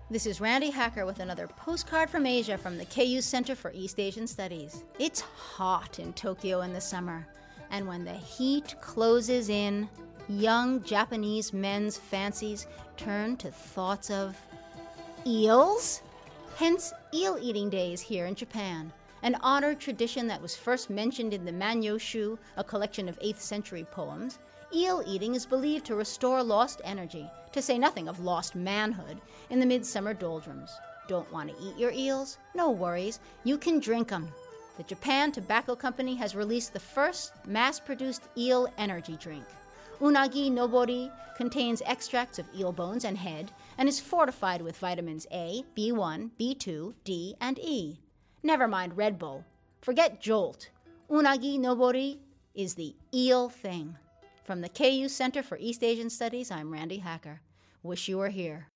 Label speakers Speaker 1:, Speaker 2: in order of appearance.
Speaker 1: This is Randy Hacker with another postcard from Asia from the KU Center for East Asian Studies. It's hot in Tokyo in the summer, and when the heat closes in, young Japanese men's fancies turn to thoughts of eels? Hence, eel-eating days here in Japan, an honored tradition that was first mentioned in the Manyoshu, a collection of 8th century poems. Eel-eating is believed to restore lost energy, to say nothing of lost manhood, in the midsummer doldrums. Don't want to eat your eels? No worries, you can drink them. The Japan Tobacco Company has released the first mass-produced eel energy drink. Unagi Nobori contains extracts of eel bones and head and is fortified with vitamins A, B1, B2, D, and E. Never mind Red Bull. Forget Jolt. Unagi Nobori is the eel thing. From the KU Center for East Asian Studies, I'm Randy Hacker. Wish you were here.